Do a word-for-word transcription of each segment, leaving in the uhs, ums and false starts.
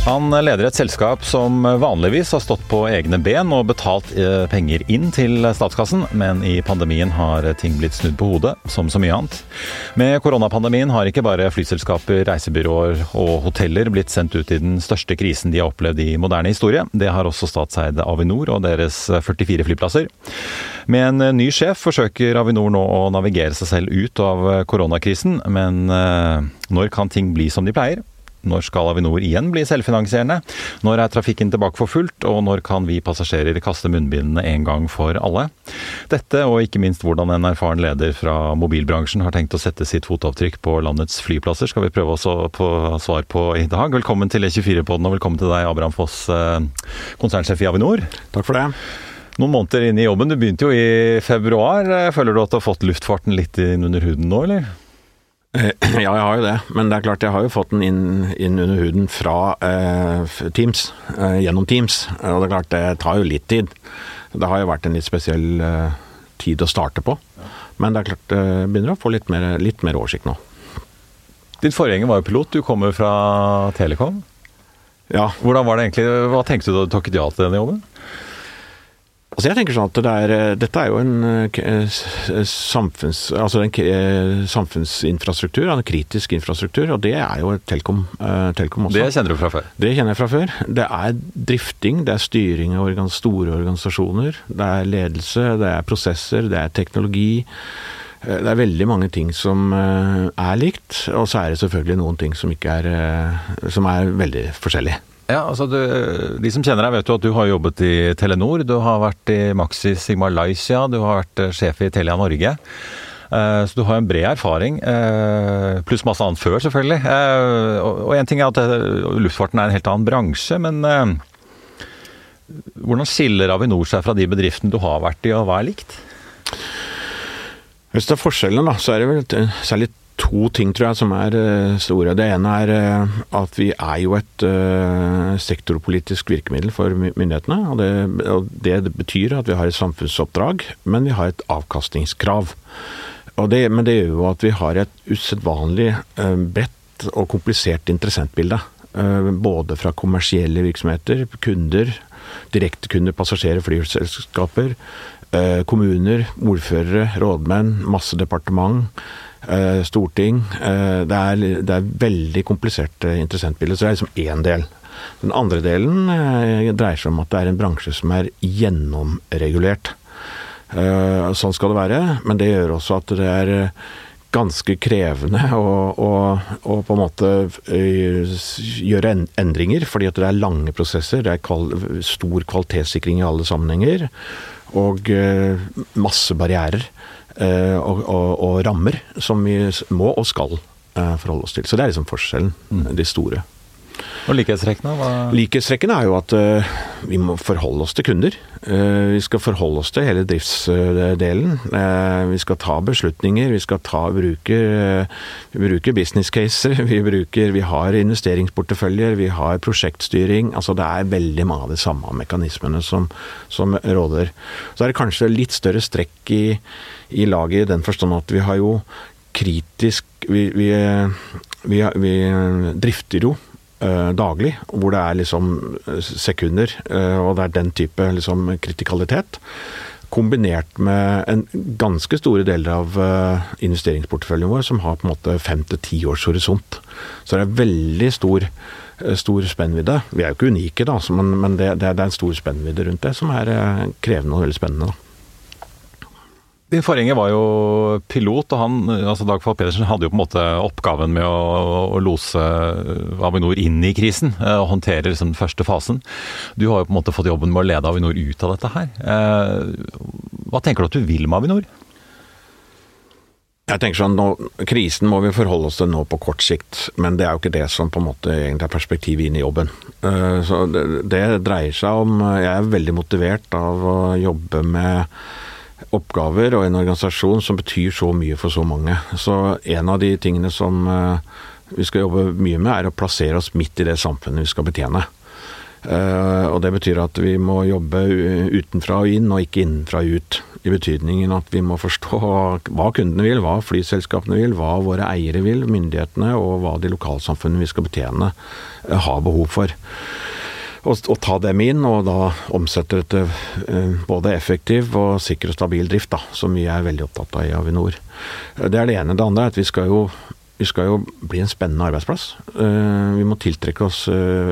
Han leder et selskap som vanligvis har stått på egne ben og betalt penger inn til statskassen, men i pandemien har ting blitt snudd på hodet, som så mye annet. Med koronapandemien har ikke bare flyselskaper, reisebyråer og hoteller blitt sendt ut i den største krisen de har opplevd i moderne historie. Det har også statseide Avinor og deres førtifire flyplasser. Med en ny sjef forsøker Avinor nå å navigere seg selv ut av koronakrisen, men når kan ting bli som de pleier? Når skal Avinor igjen bli selvfinansierende? Når er trafikken tilbake for fullt? Og når kan vi passasjerer kaste munnbindene en gang for alle? Dette, og ikke minst hvordan en erfaren leder fra mobilbransjen har tenkt å sette sitt fotavtrykk på landets flyplasser, skal vi prøve å få svar på i dag. Velkommen til E tjuefire-podden, og velkommen til deg, Abraham Foss, konsernsjef i Avinor. Takk for det. Noen måneder inn i jobben, du begynte jo i februar. Føler du at du har fått luftfarten litt inn under huden nå, eller? Ja, jeg har jo det, men det er klart jeg har jo fått den inn, inn under huden fra eh, Teams, eh, gjennom Teams, og det er klart det tar jo litt tid. Det har jo vært en litt spesiell eh, tid å starte på, men det er klart det eh, begynner å få litt mer, litt mer oversikt nå. Din forgjenger var jo pilot, du kommer fra Telekom. Ja. Hvordan var det egentlig, hva tenkte du da du takket ja til denne jobben? Altså jeg tenker sånn at det er, dette er jo en samfunns, altså en samfunnsinfrastruktur, en kritisk infrastruktur, og det er jo Telekom, Telekom også. Det kjenner du fra før? Det kjenner jeg fra før. Det er drifting, det er styring av organ, store organisasjoner, det er ledelse, det er prosesser, det er teknologi. Det er veldig mange ting som er likt, og så er det selvfølgelig noen ting som ikke er, som er veldig forskjellige. Ja, altså du, de som kjenner deg vet jo at du har jobbet i Telenor, du har vært i Maxis i Malaysia, du har vært sjef i Telia Norge, så du har en bred erfaring, pluss masse annet før selvfølgelig. Og en ting er at luftfarten er en helt annen bransje, men hvordan skiller Avinor seg fra de bedriftene du har vært i, og hva er likt? Hvis det er forskjellen da, så er det vel særlig to ting, tror jeg, som er store. Det ene er at vi er jo et uh, sektorpolitisk virkemiddel for myndighetene, og det, og det betyr at vi har et samfunnsoppdrag, men vi har et avkastningskrav. Og det, men det gjør jo at vi har et usedvanlig uh, bredt og komplisert interessentbilde, uh, både fra kommersielle virksomheter, kunder, direktekunder, passasjerer, flyselskaper, uh, kommuner, ordførere, rådmenn, masse departement, storting. Det er, det er veldig komplisert interessentbilde, så det er liksom en del. Den andre delen dreier seg om at det er en bransje som er gjennomregulert. Sånn skal det være, men det gjør også at det er ganske krevende å, å, å på en måte gjøre endringer, fordi at det er lange prosesser, det er kval, stor kvalitetssikring i alle sammenhenger, og masse barrierer. Uh, og, og, og rammer som vi må og skal uh, forholde oss til. Så det er liksom forskjellen, mm. de store. Og likhetstrekkene? Hva... Likhetstrekkene er jo at uh, vi må forholde oss til kunder. Uh, vi skal forholde oss til hele driftsdelen. Uh, vi skal ta beslutninger, vi skal ta, bruke, uh, vi bruker business caser, vi, bruker, vi har investeringsporteføljer, vi har prosjektstyring. Altså det er veldig mange av de samme mekanismene som, som råder. Så er det kanskje litt større strekk i, i laget i den forstand at vi har jo kritisk, vi, vi, vi, vi drifter jo daglig, hvor det er liksom sekunder, og det er den type liksom kritikalitet, kombinert med en ganske store deler av investeringsporteføljen vår, som har på en måte fem til ti års horisont. Så det er veldig stor, stor spennvidde. Vi er jo ikke unike da, men, men det, det er en stor spennvidde rundt det, som er krevende og veldig spennende da. Din forgjenger var jo pilot, og han, altså Dag Fald Pedersen, hadde jo på en måte oppgaven med å, å lose Avinor inn i krisen, og håndtere liksom den første fasen. Du har jo på en måte fått jobben med å lede Avinor ut av dette her. Hva tenker du at du vil med Avinor? Jeg tenker sånn, nå, krisen må vi forholde oss til nå på kort sikt, men det er jo ikke det som på en måte egentlig er perspektivet inn i jobben. Så det, det dreier seg om, jeg er veldig motivert av å jobbe med oppgaver og en organisasjon som betyr så mye for så mange. Så en av de tingene som vi skal jobbe mye med er å plassere oss midt i det samfunnet vi skal betjene. Og det betyr at vi må jobbe utenfra og inn, og ikke innenfra og ut. i betydningen at vi må forstå hva kundene vil, hva flyselskapene vil, hva våre eiere vil, myndighetene, og hva de lokalsamfunnene vi skal betjene har behov for. Og, og ta dem inn, og da omsette det til både effektiv og sikker og stabil drift, da, som vi er veldig opptatt av i Avinor. Det er det ene. Det andre er at vi skal jo Vi skal jo bli en spennende arbeidsplass. Vi må tiltrekke oss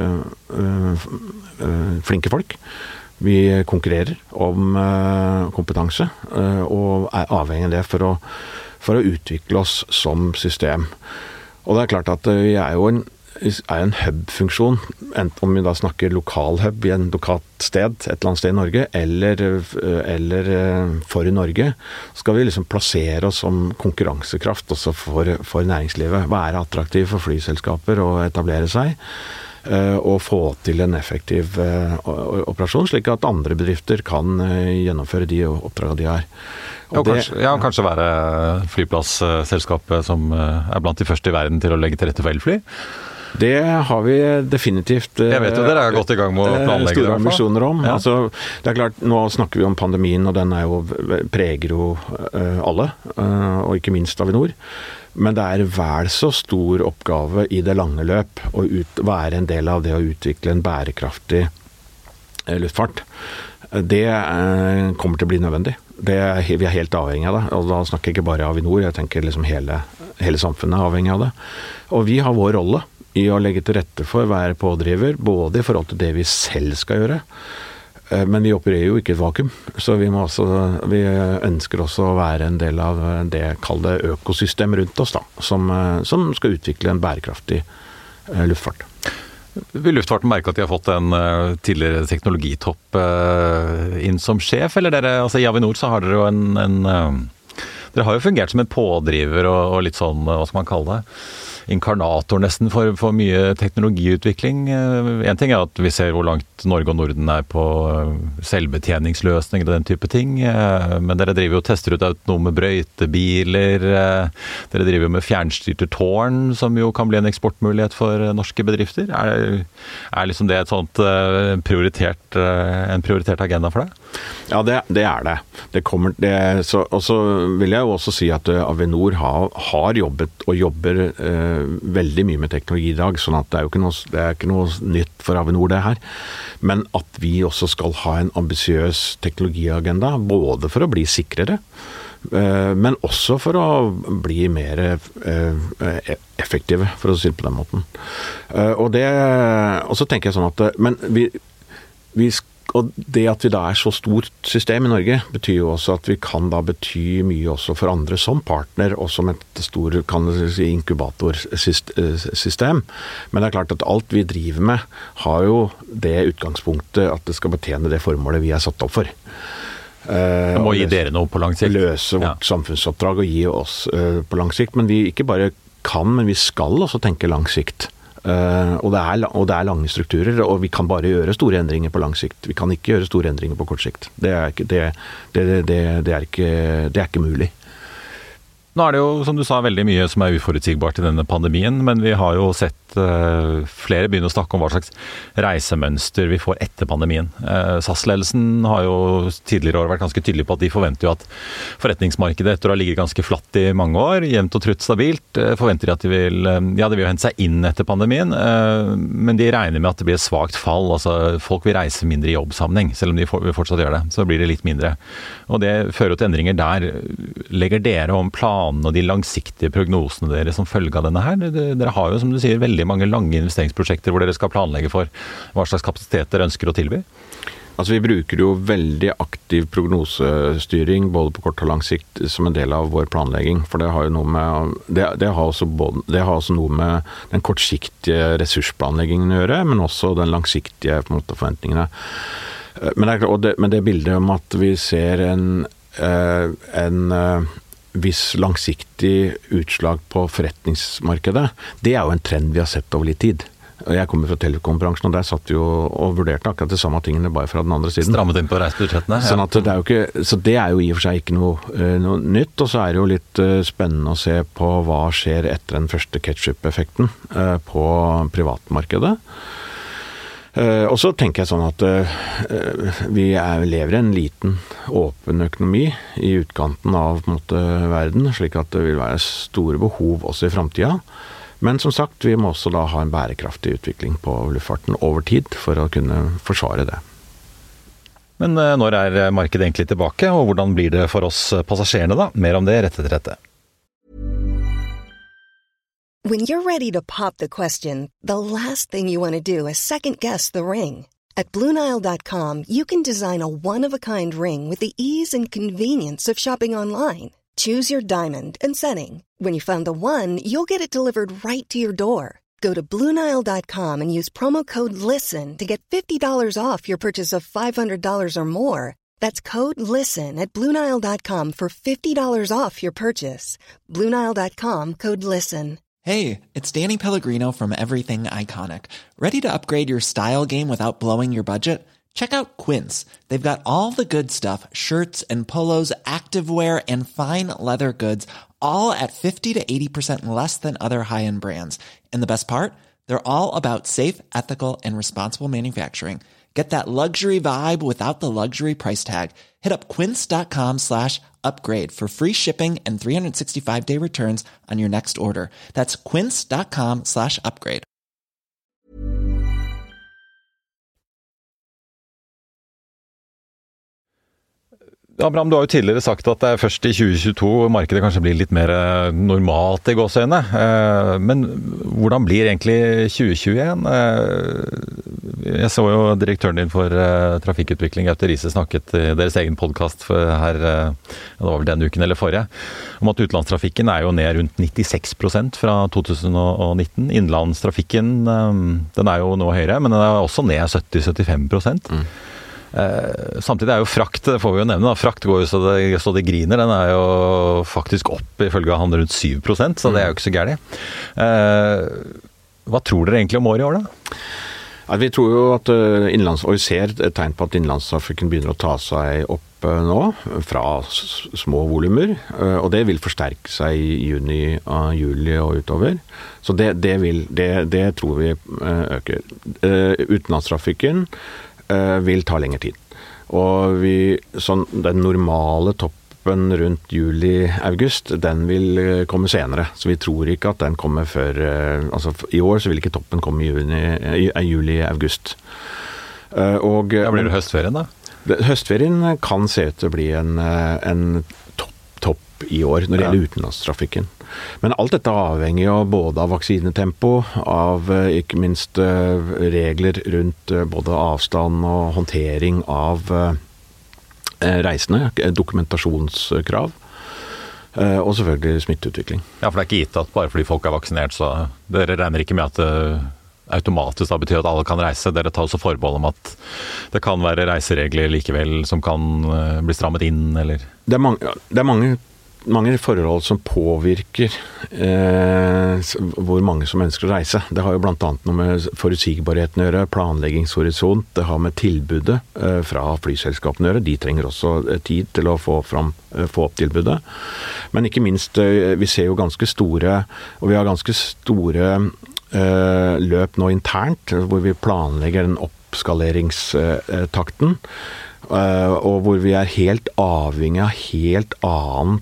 flinke folk. Vi konkurrerer om kompetanse, og er avhengig av det for å, for å utvikle oss som system. Og det er klart at vi er jo en, er en hub-funksjon, enten om vi da snakker lokal hub i en lokalt sted, et eller annet sted i Norge, eller, eller for Norge, skal vi liksom plassere oss som konkurransekraft også for, for næringslivet. Være attraktiv for flyselskaper å etablere seg, og få til en effektiv operasjon, slik at andre bedrifter kan gjennomføre de oppdragene de har. Og ja, det, kanskje, ja, kanskje være flyplassselskapet som er blant de første i verden til å legge til rette for elfly? Det har vi definitivt. Jeg vet jo dere er godt i gang med å planlegge store ambisjoner om. Ja. Altså, det er klart, nå snakker vi om pandemien, og den er jo, preger jo alle, og ikke minst Avinor. Men det er vel så stor oppgave i det lange løp å ut, være en del av det å utvikle en bærekraftig luftfart. Det kommer til å bli nødvendig. Det er, vi er helt avhengig av det, og da snakker jeg ikke bare Avinor, jeg tenker liksom hele, hele samfunnet er avhengig av det. Og vi har vår rolle i å legge til rette for å være pådriver, både i forhold til det vi selv skal gjøre, men vi opererer jo ikke et vakuum, så vi, må også, vi ønsker også å være en del av det kalde økosystem rundt oss, da, som, som skal utvikle en bærekraftig luftfart. Vil luftfarten merke at de har fått en uh, tidligere teknologitopp uh, inn som sjef, eller dere, altså i Avinor så har dere jo en, en uh, dere har jo fungert som en pådriver og, og litt sånn, hva skal man kalle det, inkarnator nesten for, for mye teknologiutvikling. En ting er at vi ser hvor langt Norge og Norden er på selvbetjeningsløsninger og den type ting, men dere driver jo og tester ut autonome brøytebiler, dere driver jo med fjernstyrte tårn, som jo kan bli en eksportmulighet for norske bedrifter. Er, er liksom det et sånt prioritert, en prioritert agenda for deg? Ja, det, det er det. Det kommer, det, så, og så vil jeg jo også si at Avinor har, har jobbet og jobber eh, veldig mye med teknologi i dag, sånn at det er jo ikke noe, det er ikke noe nytt for Avinor det her. Men at vi også skal ha en ambisiøs teknologiagenda, både for å bli sikrere, eh, men også for å bli mer eh, effektive, for å si det på den måten. Eh, og, det, og så tenker jeg sånn at men vi, vi skal Og det at vi da er så stort system i Norge, betyr jo også at vi kan da bety mye også for andre som partner, og som et stor, kan du si, inkubatorsystem. Men det er klart at alt vi driver med, har jo det utgangspunktet at det skal betjene det formålet vi er satt opp for. Det må gi dere noe på lang sikt. Løse vårt ja. samfunnsoppdrag og gi oss uh, på lang sikt. Men vi ikke bare kan, men vi skal også tenke lang sikt. Uh, og, det er, og det er lange strukturer, og vi kan bare gjøre store endringer på lang sikt. Vi kan ikke gjøre store endringer på kort sikt. Det er ikke, det, det, det, det er ikke, det er ikke mulig. Nå er det jo, som du sa, veldig mye som er uforutsigbart i denne pandemien, men vi har jo sett uh, flere begynne å snakke om hva slags reisemønster vi får etter pandemien. Uh, S A S-ledelsen har jo tidligere år vært ganske tydelig på at de forventer jo at forretningsmarkedet etter å ha ligget ganske flatt i mange år, jevnt og trutt stabilt, uh, forventer de at de vil, uh, ja, de vil hente seg inn etter pandemien, uh, men de regner med at det blir et svagt fall, altså folk vil reise mindre i jobbsammenheng, selv om de for, vil fortsatt gjøre det, så blir det litt mindre. Og det fører jo til endringer der. Legger dere om plan og de langsiktige prognosene dere som følge av denne her? Dere har jo, som du sier, veldig mange lange investeringsprosjekter hvor dere skal planlegge for hva slags kapasitet dere ønsker å tilby. Altså vi bruker jo veldig aktiv prognosestyring både på kort og lang sikt som en del av vår planlegging, for det har jo noe med det, det, har, også både, det har også noe med den kortsiktige ressursplanleggingen å gjøre, men også den langsiktige på en måte, forventningene. Men det, og det, men det bildet om at vi ser en, en viss langsiktig utslag på forretningsmarkedet, det er jo en trend vi har sett over litt tid. Jeg kommer fra telekombransjen, og der satt vi jo og vurderte akkurat de samme tingene, bare fra den andre siden. Strammet inn på reisebudsjettene. Ja. Sånn at det er jo ikke, så det er jo i og for seg ikke noe, noe nytt, og så er det jo litt spennende å se på hva skjer etter den første ketchup-effekten på privatmarkedet. Uh, og så tenker jeg sånn at uh, vi er, lever i en liten, åpen økonomi i utkanten av på en måte, verden, slik at det vil være store behov også i fremtiden. Men som sagt, vi må også da ha en bærekraftig utvikling på luftfarten over tid for å kunne forsvare det. Men uh, når er markedet egentlig tilbake, og hvordan blir det for oss passasjerene da? Mer om det rett etter dette. When you're ready to pop the question, the last thing you want to do is second-guess the ring. At Blue Nile dot com, you can design a one-of-a-kind ring with the ease and convenience of shopping online. Choose your diamond and setting. When you find the one, you'll get it delivered right to your door. Go to Blue Nile dot com and use promo code LISTEN to get fifty dollars off your purchase of five hundred dollars or more. That's code LISTEN at Blue Nile dot com for fifty dollars off your purchase. Blue Nile dot com, code LISTEN. Hey, it's Danny Pellegrino from Everything Iconic. Ready to upgrade your style game without blowing your budget? Check out Quince. They've got all the good stuff, shirts and polos, activewear, and fine leather goods, all at fifty to eighty percent less than other high-end brands. And the best part? They're all about safe, ethical, and responsible manufacturing. Get that luxury vibe without the luxury price tag. Hit up quince.com slash upgrade for free shipping and three sixty-five day returns on your next order. That's quince.com slash upgrade. Abraham, du har jo tidligere sagt at det er først i tjue tjueto markedet kanskje blir litt mer normalt i gåseøyne. Men hvordan blir egentlig tjue tjueen? Jeg så jo direktøren din for trafikkutvikling, Gaute Riise, snakket i deres egen podcast her, det var vel denne uken eller forrige, om at utenlandstrafikken er jo ned rundt nittiseks prosent fra to tusen og nitten. Innlandstrafikken, den er jo nå høyere, men den er også ned sytti til syttifem prosent. Mm. Eh, samtidig er jo frakt, det får vi jo nevne da, frakt går jo så det, så det griner, den er jo faktisk opp ifølge han rundt syv prosent, så det er jo ikke så gærlig. Eh, hva tror dere egentlig om året i år da? Ja, vi tror jo at innlands, og vi ser et tegn på at innlandstrafikken begynner å ta seg opp nå, fra små volumer, og det vil forsterke seg i juni, juli og utover. Så det, det, vil, det, det tror vi øker. Utenlandstrafikken vil ta lengre tid. Og vi, sånn, den normale toppen rundt juli-august, den vil komme senere. Så vi tror ikke at den kommer før, altså i år så vil ikke toppen komme i, juni, i juli-august. Og, da blir det høstferien da? Høstferien kan se ut til å bli en, en topp, topp i år når det gjelder utenlandstrafikken. Men alt dette avhenger jo både av vaksinetempo, av ikke minst regler rundt både avstand og håndtering av reisende, dokumentasjonskrav, og selvfølgelig smitteutvikling. Ja, for det er ikke gitt at bare fordi folk er vaksinert, så dere regner ikke med at det automatisk da betyr at alle kan reise. Dere tar også forbehold om at det kan være reiseregler likevel som kan bli strammet inn, eller? Det er mange, det er mange mange forhold som påvirker eh, hvor mange som ønsker å reise. Det har jo blant annet noe med forutsigbarheten å gjøre, planleggingshorisont, det har med tilbudet eh, fra flyselskapene å gjøre. De trenger også tid til å få, fram, eh, få opp tilbudet. Men ikke minst, eh, vi ser jo ganske store, og vi har ganske store eh, løp nå internt, hvor vi planlegger den oppskaleringstakten. Uh, og hvor vi er helt avhengig av helt annen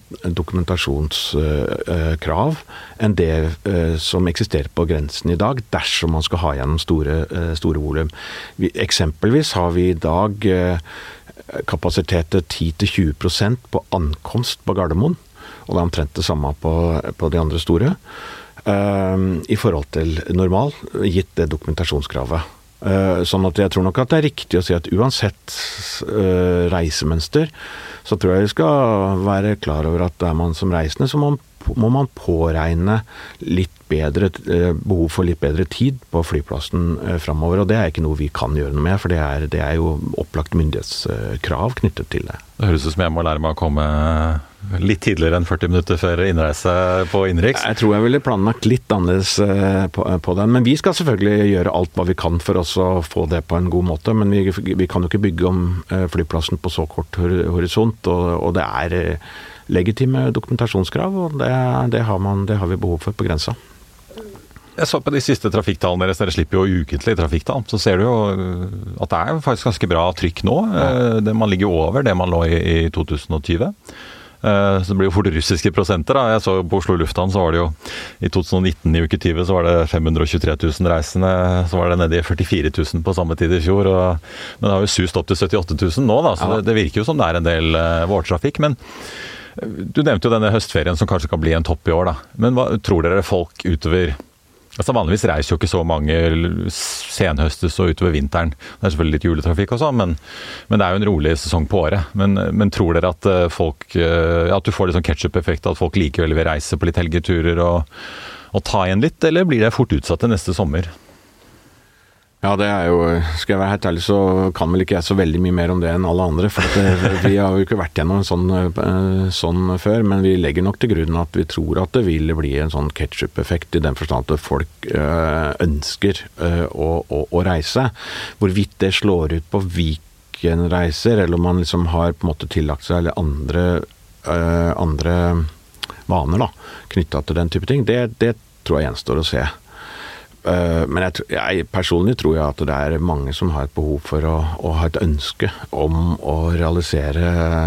dokumentasjonskrav uh, enn det uh, som eksisterer på grensen i dag, dersom man skal ha gjennom store, uh, store volum. Vi, eksempelvis har vi i dag uh, kapasitetet ti til tjue prosent på ankomst på Gardermoen, og det er omtrent det samme på, på de andre store, uh, i forhold til normal, gitt det dokumentasjonskravet. Uh, sånn at jeg tror nok at det er riktig å si at uansett uh, reisemønster, så tror jeg vi skal være klar over at er man som reisende, så må, må man påregne litt bedre, uh, behov for litt bedre tid på flyplassen uh, fremover, og det er ikke noe vi kan gjøre noe med, for det er, det er jo opplagt myndighetskrav knyttet til det. Det høres ut som jeg må lære meg å komme litt tidligere enn førti minutter før innreise på innenriks. Jeg tror jeg ville planlagt litt annerledes på, på den, men vi skal selvfølgelig gjøre alt hva vi kan for oss å få det på en god måte, men vi, vi kan jo ikke bygge om flyplassen på så kort horisont, og, og det er legitime dokumentasjonskrav, og det, det, har man, det har vi behov for på grensa. Jeg så på de siste trafikktallene deres, dere slipper jo ukentlig trafikktall, så ser du jo at det er faktisk ganske bra trykk nå. Ja. Det, man ligger jo over det man lå i i to tusen og tjue. Så det blir jo fort russiske prosenter da. Jeg så på Oslo Lufthavn, så var det jo i to tusen og nitten i uke tjue så var det fem hundre og tjuetre tusen reisende, så var det nede i førtifire tusen på samme tid i fjor, og, men det har jo sust opp til syttiåtte tusen nå da, så ja. det, det virker jo som det er en del uh, vårtrafikk, men du nevnte jo denne høstferien som kanskje kan bli en topp i år da, men hva tror dere folk utover? Altså Vanligvis reiser jo ikke så mange senhøstes og utover vinteren. Det er selvfølgelig litt juletrafikk og sånn, men, men det er jo en rolig sesong på året. Men, men tror dere at folk, ja, at du får litt sånn ketchup-effekt, at folk likevel vil reise på litt helgeturer og, og ta igjen litt, eller blir det fort utsatt til neste sommer? Ja, det er jo, skal jeg være helt ærlig, så kan vel ikke jeg så veldig mye mer om det enn alle andre, for at det, vi har jo ikke vært gjennom en sånn, sånn før, men vi legger nok til grunn at vi tror at det vil bli en sånn ketchup-effekt i den forstand at folk øh, ønsker øh, å, å, å reise. Hvorvidt det slår ut på weekendreiser, eller om man liksom har på en måte tillagt seg eller andre, øh, andre vaner da, knyttet til den type ting, det, det tror jeg gjenstår å se. Men jeg, jeg personlig tror jeg at det er mange som har et behov for å, å ha et ønske om å realisere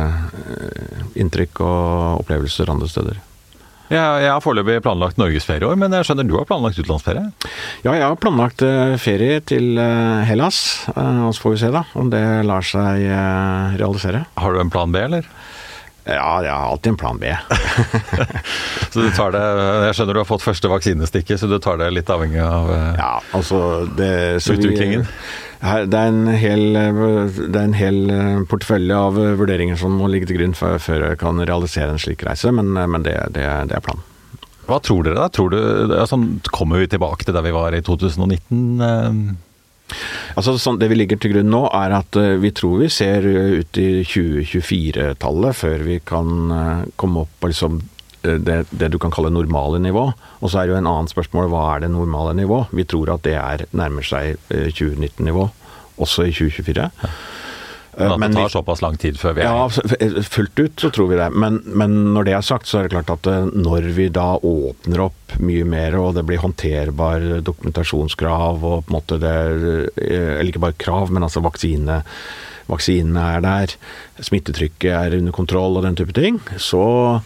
inntrykk og opplevelser andre steder. Ja, jeg har foreløpig planlagt Norgesferie i år, men jeg skjønner du har planlagt utenlandsferie? Ja, jeg har planlagt ferie til Hellas, og så får vi se da om det lar seg realisere. Har du en plan B, eller? Ja, jeg har alltid en plan B. Så du tar det, jeg skjønner du har fått første vaksinestikket, så du tar det litt avhengig av ja, altså det, utviklingen? Vi, her, det, er en hel, det er en hel portefølje av vurderinger som må ligge til grunn for, før jeg kan realisere en slik reise, men, men det, det, det er planen. Hva tror dere da? Tror du, altså, kommer vi tilbake til der vi var i to tusen og nitten? Altså, sånn, det vi ligger til grunn nå er at uh, vi tror vi ser ut i tjue tjuefire-tallet før vi kan uh, komme opp på liksom, uh, det, det du kan kalle normale nivå. Og så er det jo en annen spørsmål, hva er det normale nivå? Vi tror at det er nærmer seg uh, tjue nitten-nivå, også i tjue tjuefire. Ja. Uh, men det tar vi, såpass lang tid før vi er... Ja, fullt ut så tror vi det. Men, men når det er sagt, så er det klart at uh, når vi da åpner opp mye mer, og det blir håndterbar dokumentasjonskrav, og på en måte det er, eller ikke bare krav, men altså vaksine, vaksinene er der, smittetrykket er under kontroll og den type ting, så,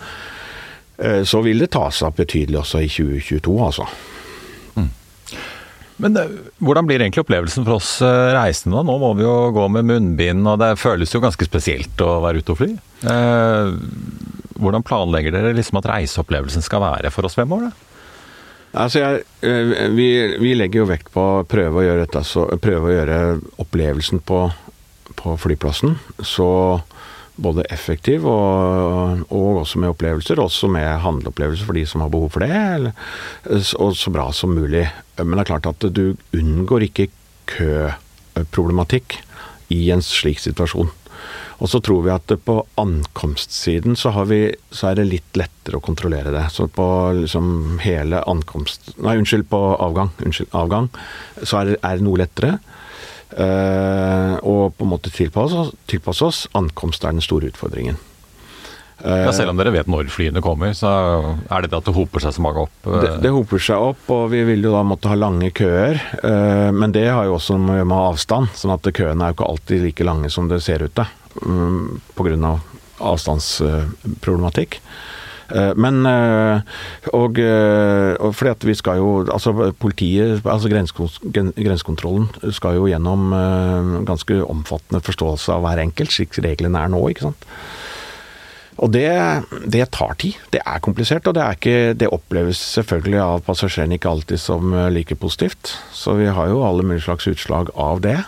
uh, så vil det ta seg opp betydelig også i tjue tjueto, altså. Men hvordan blir egentlig opplevelsen for oss reisende da? Nå må vi jo gå med munnbind, og det føles jo ganske spesielt å være ute og fly. Eh, hvordan planlegger dere liksom at reiseopplevelsen skal være for oss fremover? Altså jeg, vi, vi legger jo vekt på å prøve å gjøre dette, så prøve å gjøre opplevelsen på, på flyplassen så både effektiv og, og også med opplevelser, også med handleopplevelser for de som har behov for det, eller, og så bra som mulig. Men det er klart at du unngår ikke køproblematikk i en slik situasjon. Og så tror vi at på ankomstsiden så, har vi, så er det litt lettere å kontrollere det. Så på liksom hele ankomst... Nei, unnskyld, på avgang, unnskyld, avgang så er det, er det noe lettere. Uh, og på en måte tilpasse oss, tilpasse oss ankomst er den store utfordringen. Uh, ja, selv om dere vet når flyene kommer, så er det det at det hoper seg så mange opp? Uh. Det, det hoper seg opp, og vi vil jo da måtte ha lange køer, uh, men det har jo også med, med avstand, sånn at køene er jo ikke alltid like lange som det ser ut da, um, på grunn av avstandsproblematikk. Uh, Men, og, og fordi at vi skal jo, altså politiet, altså grensekontrollen skal jo gjennom ganske omfattende forståelse av hver enkelt, slik reglene er nå, ikke sant? Og det, det tar tid, det er komplisert, og det, er ikke, det oppleves selvfølgelig av passasjerene ikke alltid som like positivt, så vi har jo alle mulige slags utslag av det.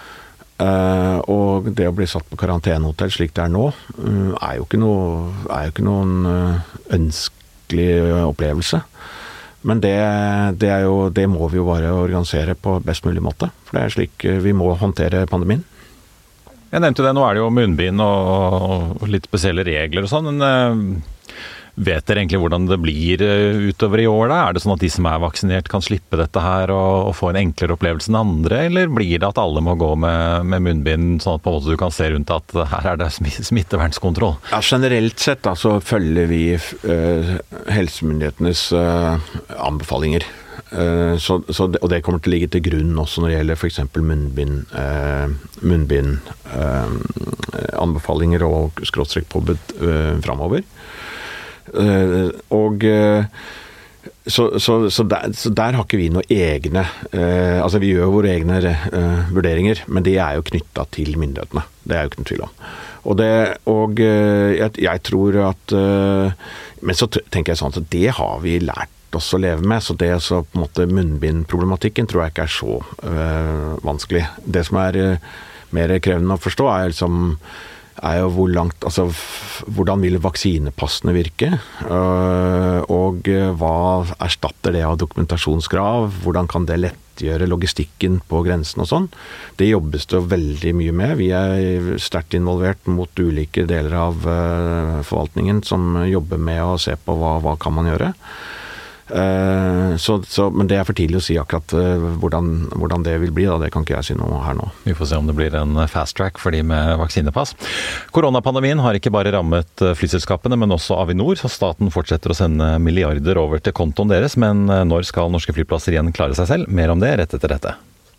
Uh, og det å bli satt på karantenehotell slik det er nå uh, er jo ikke noe, er jo ikke noen uh, ønskelig opplevelse, men det, det, er jo, det må vi jo bare organisere på best mulig måte, for det er slik uh, vi må håndtere pandemien. Jeg nevnte det, nå er det jo munnbind og, og litt spesielle regler og sånn, men uh, vet dere egentlig hvordan det blir utover i år da? Er det sånn at de som er vaksinert kan slippe dette her og, og få en enklere opplevelse enn andre, eller blir det at alle må gå med, med munnbind, sånn at på en måte du kan se rundt at her er det smittevernskontroll? Ja, generelt sett da, så følger vi uh, helsemyndighetenes uh, anbefalinger. Uh, så, så det, og det kommer til å ligge til grunn også når det gjelder for eksempel munnbind, uh, munnbind uh, anbefalinger og skråstrek påbud uh, fremover. Uh, og uh, så, så, så, der, så der har ikke vi noen egne, uh, altså vi gjør våre egne uh, vurderinger, men det er jo knyttet til myndighetene. Det er jo ikke noen tvil om. Og, det, og uh, jeg, jeg tror at, uh, men så tenker jeg sånn at det har vi lært også leve med, så det så på en måte munnbindproblematikken tror jeg ikke er så øh, vanskelig. Det som er øh, mer krevende å forstå er liksom er jo hvor langt, altså hvordan vil vaksinepassene virke, øh, og øh, hva erstatter det av dokumentasjonskrav, hvordan kan det lettgjøre logistikken på grensen og sånn. Det jobbes det veldig mye med. Vi er sterkt involvert mot ulike deler av øh, forvaltningen som jobber med å se på hva, hva kan man gjøre. Uh, så, så, men det er for tidlig å si akkurat uh, hvordan, hvordan det vil bli, da. Det kan ikke jeg si noe her nå. Vi får se om det blir en fast track for de med vaksinepass. Koronapandemien har ikke bare rammet flyselskapene, men også Avinor, så staten fortsetter å sende milliarder over til kontoen deres, men når skal norske flyplasser igjen klare seg selv? Mer om det rett etter dette.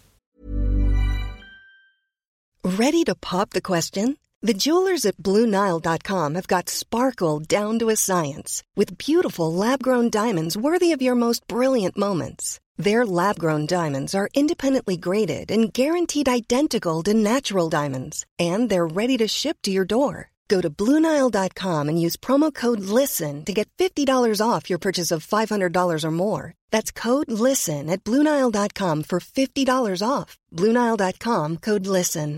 Ready to pop the question? The jewelers at Blue Nile dot com have got sparkle down to a science with beautiful lab-grown diamonds worthy of your most brilliant moments. Their lab-grown diamonds are independently graded and guaranteed identical to natural diamonds, and they're ready to ship to your door. Go to Blue Nile dot com and use promo code LISTEN to get fifty dollars off your purchase of five hundred dollars or more. That's code LISTEN at Blue Nile dot com for fifty dollars off. Blue Nile dot com, code LISTEN.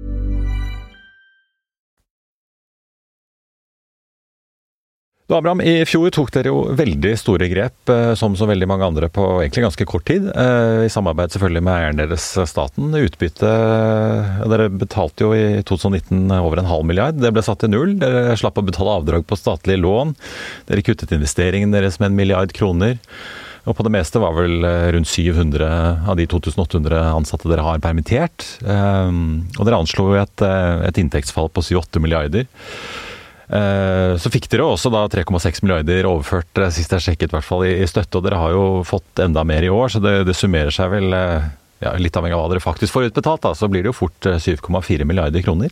Du, Abraham, i fjor tok dere jo veldig store grep, som så veldig mange andre på egentlig ganske kort tid, i samarbeid selvfølgelig med eieren deres staten. Utbytte, dere betalte jo i tjue nitten over en halv milliard, det ble satt til null, dere slapp å betale avdrag på statlige lån, dere kuttet investeringen deres med en milliard kroner, og på det meste var vel rundt syv hundre av de to tusen åtte hundre ansatte dere har permittert, og dere anslo et, et inntektsfall på syv åtte milliarder. Så fikk dere også da tre komma seks milliarder overført, sist jeg sjekket i hvert fall, i støtte, og dere har jo fått enda mer i år, så det, det summerer seg vel, ja, litt avhengig av hva dere faktisk får utbetalt, da, så blir det jo fort syv komma fire milliarder kroner.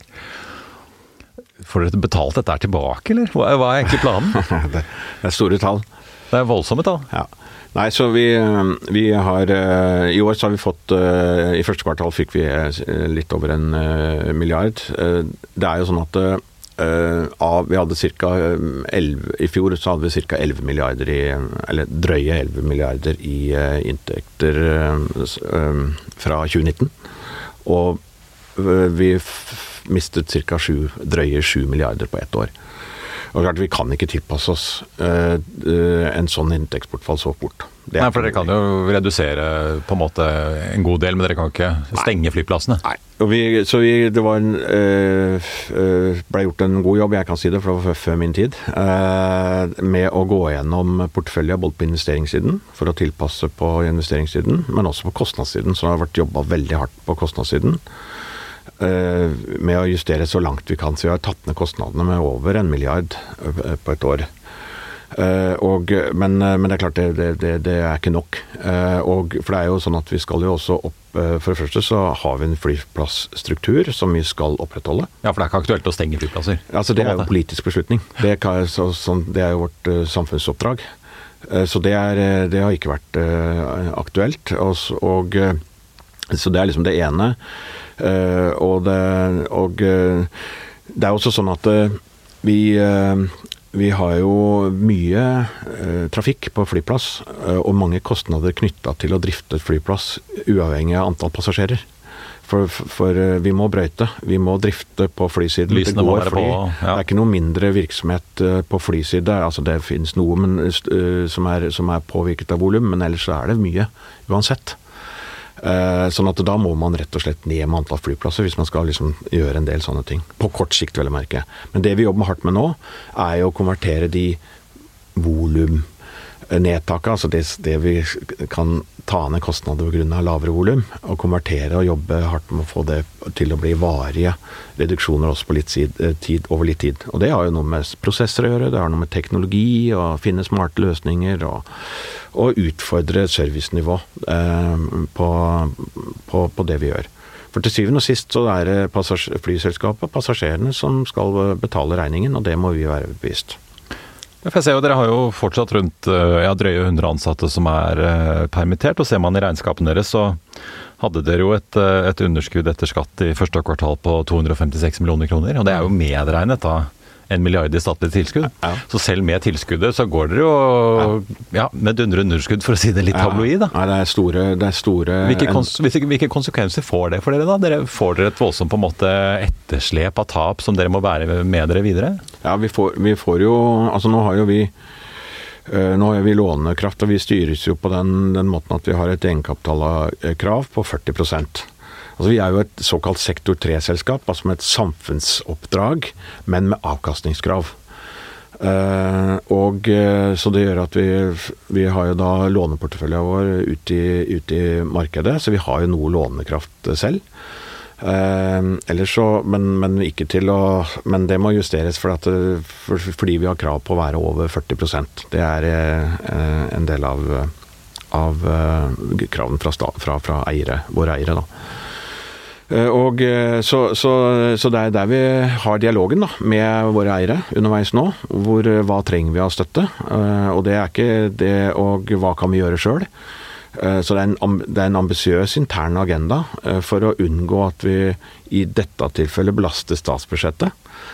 Får dere betalt dette her tilbake, eller? Hva, hva er egentlig planen? Det er store tall. Det er voldsomme tall. Ja. Nei, så vi, vi har, i år så har vi fått, i første kvartal fikk vi litt over en milliard. Det er jo sånn at Uh, av, vi hadde cirka elleve, i fjor så hadde vi cirka elleve milliarder i, eller drøye elleve milliarder i uh, inntekter uh, uh, fra tjue nitten, og uh, vi f- mistet cirka sju, drøye sju milliarder på ett år. Og klart, vi kan ikke tilpasse oss uh, uh, en sånn inntektsbortfall så fort. Nei, for dere kan jo redusere på en måte en god del, men dere kan ikke stenge Nei. flyplassene. Nei, og vi, så vi, det var en, øh, øh, ble gjort en god jobb, jeg kan si det, for det var før min tid, øh, med å gå gjennom portefølje både på investeringssiden, for å tilpasse på investeringssiden, men også på kostnadssiden, så det har vært jobbet veldig hardt på kostnadssiden, øh, med å justere så langt vi kan, så vi har tatt ned kostnadene med over en milliard på et år. Uh, og, men, men det er klart det, det, det er ikke nok uh, og, for det er jo sånn at vi skal jo også opp uh, for det første så har vi en flyplassstruktur som vi skal opprettholde. Ja, for det er ikke aktuelt å stenge flyplasser. Altså det er jo en politisk beslutning, det, kan, så, så, det er jo vårt uh, samfunnsoppdrag, uh, så det, er, det har ikke vært uh, aktuelt og, og uh, så det er liksom det ene uh, og, det, og uh, det er også sånn at uh, vi uh, Vi har jo mye eh, trafikk på flyplass, eh, og mange kostnader knyttet til å drifte et flyplass, uavhengig av antall passasjerer. For, for, for vi må brøyte, vi må drifte på flysiden. Lysene det må går være fly. på, ja. Det er ikke noe mindre virksomhet uh, på flyside, altså det finnes noe men, uh, som, er, som er påvirket av volum, men ellers er det mye uansett. Uh, sånn at da må man rett og slett ned med antall flyplasser hvis man skal liksom gjøre en del sånne ting. På kort sikt, vil jeg merke. Men det vi jobber hardt med nå, er jo å konvertere de volumnedtaket, altså det, det vi kan ta ned kostnader på grunn av lavere volum, og konvertere og jobbe hardt med å få det til å bli varige reduksjoner også på litt tid, tid, over litt tid. Og det har jo noe med prosesser å gjøre, det har noe med teknologi, og finne smarte løsninger, og, og utfordre servicenivå eh, på, på, på det vi gjør. For til syvende og sist så er det passasjer, flyselskapet, passasjerene som skal betale regningen, og det må vi være bevisst. For jeg ser jo, dere har jo fortsatt rundt ja, drøye hundre ansatte som er uh, permittert, og ser man i regnskapene deres, så hadde dere jo et, et underskudd etter skatt i første kvartal på to hundre femtiseks millioner kroner, og det er jo medregnet da en milliard i statlig tilskudd. Ja. Så selv med tilskuddet så går dere jo ja. Ja, med dundre underskudd, for å si det litt tabloid da. Ja, det er store... Det er store hvilke, kons hvilke konsekvenser får det for dere da? Dere får dere et voldsomt på en måte etterslep av tap som dere må bære med dere videre? Ja, vi får, vi får jo... Altså nå har jo vi Nå har vi lånekraft, og vi styres jo på den, den måten at vi har et egenkapitalkrav på førti prosent. Altså vi er jo et såkalt sektor tre-selskap, altså med et samfunnsoppdrag, men med avkastningskrav. Uh, og uh, så det gjør at vi, vi har jo da låneporteføljen vår ute i, ute i markedet, så vi har jo noe lånekraft selv. Uh, ellers så, men, men ikke til å, men det må justeres for at, for, fordi vi har krav på å være over førti prosent. Det er uh, en del av, av uh, kraven fra, sta, fra, fra eiere, våre eiere da. Og så, så, så det er der vi har dialogen da, med våre eiere underveis nå, hvor hva trenger vi av støtte, og det er ikke det, og hva kan vi gjøre selv. Så det er en, det er en ambisiøs intern agenda for å unngå at vi i dette tilfellet belaster statsbudsjettet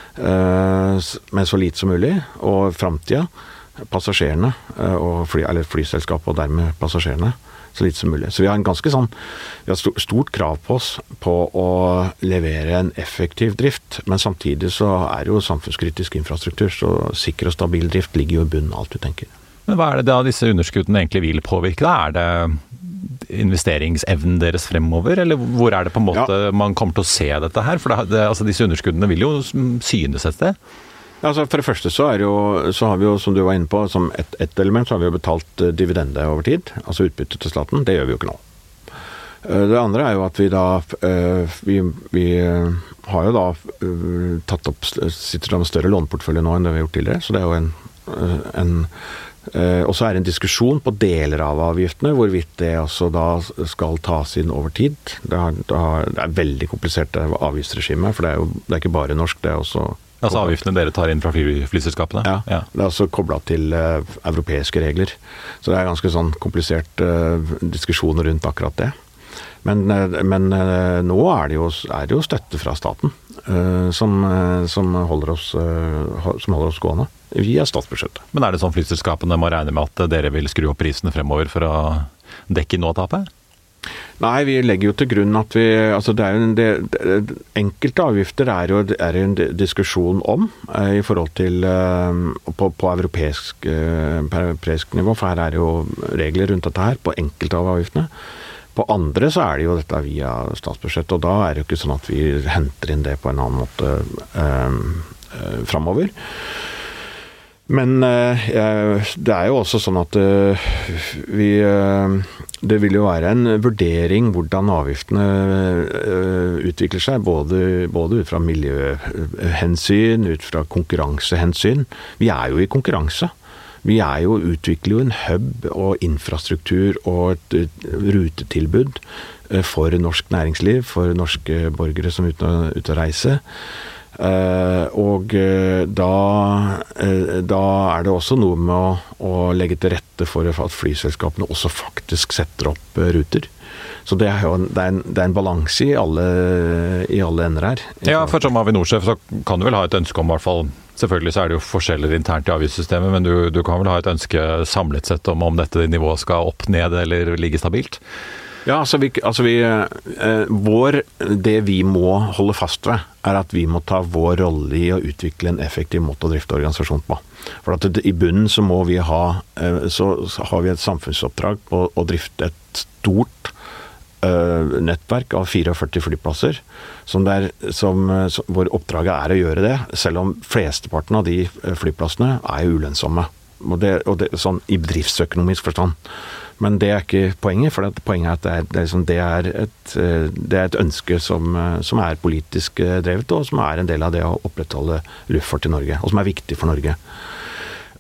med så lite som mulig, og fremtiden, passasjerene, og fly, eller flyselskapet og dermed passasjerene, så lite som mulig. Så vi har en ganske sånn, vi har stort krav på oss på å levere en effektiv drift, men samtidig så er det jo samfunnskritisk infrastruktur, så sikker og stabil drift ligger jo i bunnen av alt du tenker. Men hva er det da disse underskuddene egentlig vil påvirke da? Er det investeringsevnen deres fremover, eller hvor er det på en måte ja. Man kommer til å se dette her? For det, altså disse underskuddene vil jo synes et sted. Altså for det første så, er jo, så har vi jo, som du var inne på, som et, et element så har vi jo betalt dividende over tid, altså utbytte til staten. Det gjør vi jo ikke nå. Det andre er jo at vi da, vi, vi har jo da tatt opp, sitter da med større låneportfølje nå enn det vi har gjort tidligere, så det er jo en, en og så er det en diskusjon på deler av avgiftene, hvorvidt det også da skal tas inn over tid. Det er, det er veldig komplisert avgiftsregime, for det er jo det er ikke bare norsk, det er også Altså avgiftene dere tar inn fra fly, flyselskapene? Ja, ja, det er også koblet til uh, europeiske regler. Så det er ganske sånn komplisert uh, diskusjoner rundt akkurat det. Men, uh, men uh, nå er det, jo, er det jo støtte fra staten uh, som, uh, som, holder oss, uh, som holder oss gående via statsbudsjettet. Men er det sånn flyselskapene må regne med at dere vil skru opp prisene fremover for å dekke nå-tapet? Nei, vi legger jo til grunn at vi, altså det er jo en, det, det, enkelte avgifter er jo er en diskusjon om eh, i forhold til eh, på, på europeisk, eh, europeisk nivå, for her er jo regler rundt dette her på enkelte av avgiftene. På andre så er det jo dette via statsbudsjettet, og da er det jo ikke sånn at vi henter inn det på en annen måte eh, eh, fremover. Men eh, det er jo også sånn at eh, vi, eh, det vil jo være en vurdering hvordan avgiftene eh, utvikler seg, både, både ut fra miljøhensyn, ut fra konkurransehensyn. Vi er jo i konkurranse. Vi er jo, utvikler jo en hub og infrastruktur og et, et rutetilbud eh, for norsk næringsliv, for norske borgere som er ute, ute å reise. Uh, og uh, da, uh, da er det også noe med å, å legge til rette for at flyselskapene også faktisk setter opp uh, ruter. Så det er jo en, det er en, det er en balanse i alle, i alle ender her. Ja, for som Avinor-sjef så kan du vel ha et ønske om, i hvert fall, selvfølgelig så er det jo forskjeller internt i avgiftssystemet, men du, du kan vel ha et ønske samlet sett om om dette nivået skal opp, ned eller ligge stabilt? Ja, altså, vi, altså vi, eh, vår, det vi må holde fast ved, er at vi må ta vår rolle i å utvikle en effektiv måte å drifte organisasjon på. For at det, i bunnen så må vi ha, eh, så, så har vi et samfunnsoppdrag på å drifte et stort eh, nettverk av førtifire flyplasser, som der, som, som, hvor oppdraget er å gjøre det, selv om flesteparten av de flyplassene er jo ulønnsomme. Og det, og det, sånn i bedriftsøkonomisk forstand. Men det er ikke poenget, for poenget er at det er, det er, liksom, det er, et, det er et ønske som, som er politisk drevet, og som er en del av det å opprettholde luftfart i Norge, og som er viktig for Norge.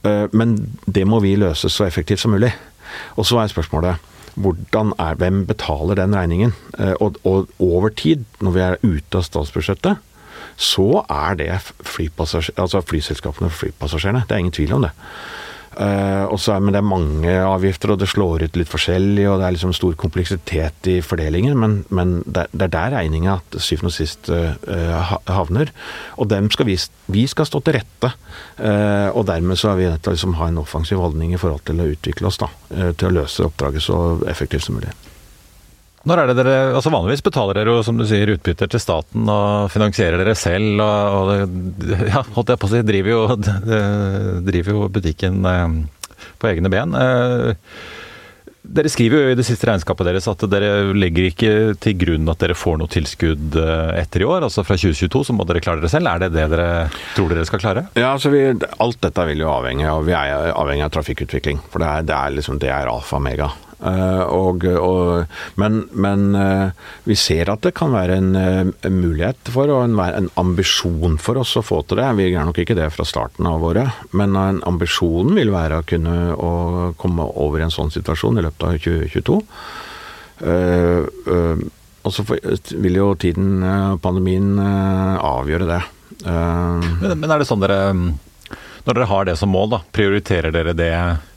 Men det må vi løse så effektivt som mulig. Og så er spørsmålet, hvordan er, hvem betaler den regningen? Og, og over tid, når vi er ute av statsbudsjettet, så er det altså flyselskapene og flypassasjerene. Det er ingen tvil om det. Uh, og så er, men det er mange avgifter, og det slår ut litt forskjellig, og det er liksom stor kompleksitet i fordelingen, men, men det, det er der regningen at syvende og sist uh, havner. Og dem skal vi, vi skal stå til rette, uh, og dermed så er vi nødt til å liksom ha en offensiv holdning i forhold til å utvikle oss, da, uh, til å løse oppdraget så effektivt som mulig. Når er det dere, altså vanligvis betaler dere jo, som du sier, utbytter til staten og finansierer dere selv, og, og det, ja, holdt jeg på å si, driver jo, driver jo butikken på egne ben. Dere skriver jo i det siste regnskapet deres at dere legger ikke til grunn at dere får noe tilskudd etter i år, altså fra tjue tjueto så må dere klare dere selv. Er det det dere tror dere skal klare? Ja, altså vi, alt dette vil jo avhenge av, vi er avhengig av trafikkutvikling, for det er, det er liksom, det er alfa og mega. Uh, og, og, men men uh, vi ser at det kan være en, uh, en mulighet for og en, en ambisjon for oss å få til det. Vi er nok ikke det fra starten av året, men en ambisjonen vil være å kunne å komme over i en sånn situasjon i løpet av tjue tjueto. Uh, uh, og så vil jo tiden, uh, pandemien, uh, avgjøre det. Uh, men, men er det sånn dere, når dere har det som mål, da, prioriterer dere det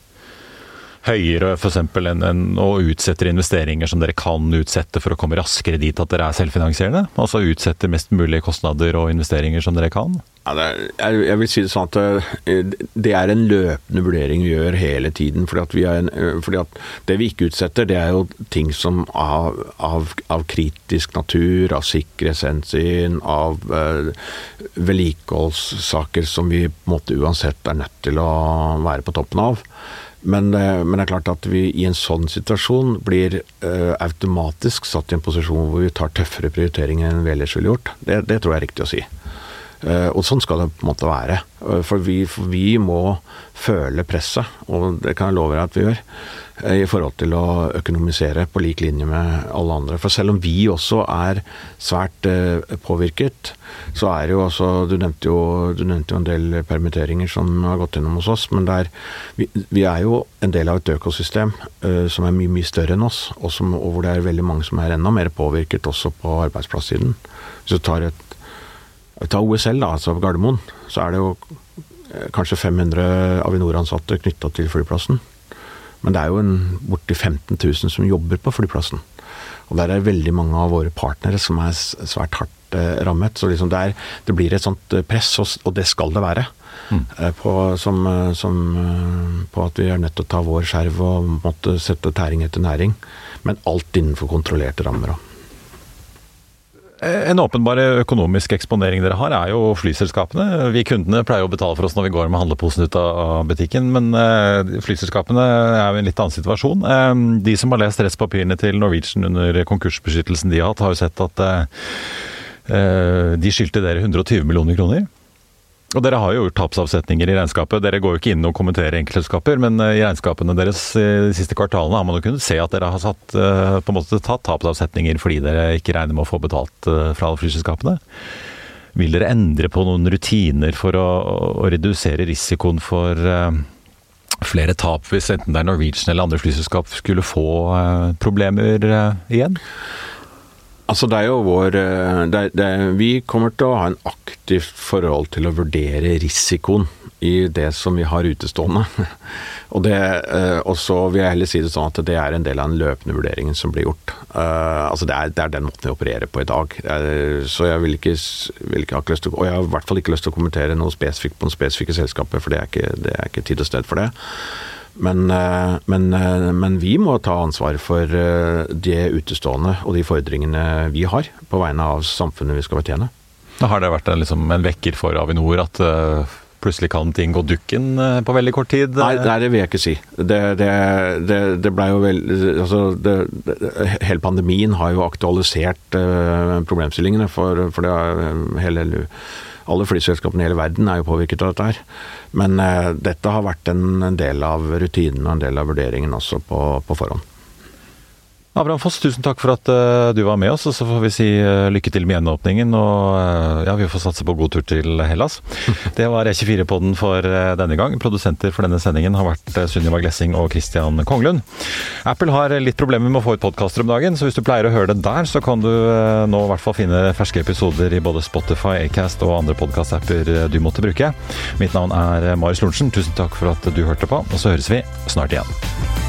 høyere for eksempel enn en, og utsetter investeringer som dere kan utsette for å komme raskere dit at dere er selvfinansierende? Altså utsetter mest mulig kostnader og investeringer som dere kan? Ja, det er, jeg, jeg vil si det sånn at det er en løpende vurdering vi gjør hele tiden, fordi at, vi er en, fordi at det vi ikke utsetter, det er jo ting som av, av, av kritisk natur, av sikkerhetshensyn, av uh, vedlikeholdssaker som vi på en måte uansett er nødt til å være på toppen av. Men, men det er klart at vi i en sånn situasjon blir uh, automatisk satt i en posisjon hvor vi tar tøffere prioriteringer enn vi ellers ville gjort. Det, det tror jeg er riktig å si. Uh, og sånn skal det på en måte være. Uh, for, vi, for vi må føle presset, og det kan jeg love deg at vi gjør, uh, i forhold til å økonomisere på lik linje med alle andre. For selv om vi også er svært uh, påvirket, så er det jo også, du nevnte jo, du nevnte jo en del permitteringer som har gått gjennom hos oss, men der, vi, vi er jo en del av et økosystem uh, som er mye, mye større enn oss, og, som, og hvor det er veldig mange som er enda mer påvirket også på arbeidsplasssiden. Hvis du tar et Ta O S L da, altså Gardermoen, så er det jo kanskje fem hundre Avinor-ansatte knyttet til flyplassen. Men det er jo en borti femten tusen som jobber på flyplassen. Og der er veldig mange av våre partnere som er svært hardt eh, rammet. Så liksom det, er, det blir et sånt press, og det skal det være. Mm. Eh, på, som, som, på at vi er nødt til å ta vår skjerv og måtte sette tæring etter næring. Men alt innenfor kontrollerte rammer da. En åpenbar økonomisk eksponering dere har er jo flyselskapene. Vi kundene pleier å betale for oss når vi går med handleposen ut av butikken, men flyselskapene er jo i en litt annen situasjon. De som har lest rettspapirene til Norwegian under konkursbeskyttelsen de har hatt, har jo sett at de skyldte dere hundre og tyve millioner kroner. Og dere har jo gjort tapsavsetninger i regnskapet. Dere går jo ikke inn og kommenterer enkeltselskaper, men i regnskapene deres i de siste kvartalene har man jo kunnet se at dere har satt, på en måte tatt tapsavsetninger fordi dere ikke regner med å få betalt fra alle flyselskapene. Vil dere endre på noen rutiner for å, å redusere risikoen for flere tap hvis enten det er Norwegian eller andre flyselskap skulle få problemer igjen? Altså det er jo vår, det er, det er, vi kommer til å ha en aktivt forhold til å vurdere risikoen i det som vi har utestående. Og, det, og så vil jeg heller si det sånn at det er en del av den løpende vurderingen som blir gjort. Uh, altså det er, det er den måten vi opererer på i dag. Uh, så jeg vil ikke, vil ikke ha lyst til, og jeg har i hvert fall ikke lyst til å kommentere noe spesifikt på noen spesifikke selskaper, for det er ikke, det er ikke tid og sted for det. Men, men, men vi må ta ansvar for det utestående og de fordringene vi har på vegne av samfunnet vi skal betjene. Har det vært en, liksom, en vekker for Avinor at uh, plutselig kan ting gå dukken uh, på veldig kort tid? Nei, nei, det vil jeg ikke si. Det, det, det, det ble jo vel, altså, det, det, hele pandemien har jo aktualisert uh, problemstillingene for, for det hele alle flyselskapene i hele verden er jo påvirket av dette her. Men uh, dette har vært en, en del av rutinen og en del av vurderingen også på, på forhånd. Abraham Foss, tusen takk for at uh, du var med oss, og så får vi si uh, lykke til med gjenåpningen, og uh, ja, vi får satse på god tur til Hellas. Det var E tjuefire-podden for uh, denne gang. Produsenter for denne sendingen har vært uh, Sunniva Glessing og Christian Konglund. Apple har litt problemer med å få ut podcaster om dagen, så hvis du pleier å høre det der, så kan du uh, nå i hvert fall finne ferske episoder i både Spotify, Acast og andre podcast-apper uh, du måtte bruke. Mitt navn er Marius Lorentzen. Tusen takk for at du hørte på, og så høres vi snart igjen.